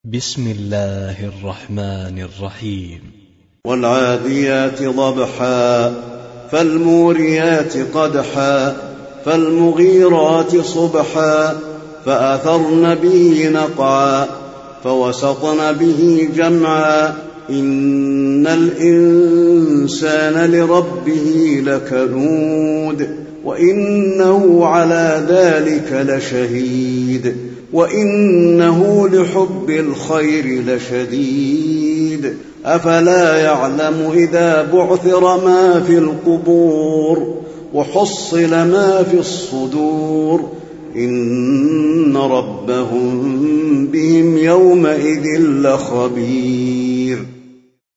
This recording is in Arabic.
بسم الله الرحمن الرحيم. والعاديات ضبحا فالموريات قدحا فالمغيرات صبحا فأثرن به نقعا فوسطن به جمعا إن الإنسان لربه لكنود وإنه على ذلك لشهيد وإنه لحب الخير لشديد أفلا يعلم إذا بعثر ما في القبور وحصل ما في الصدور إن ربهم بهم يومئذ لخبير.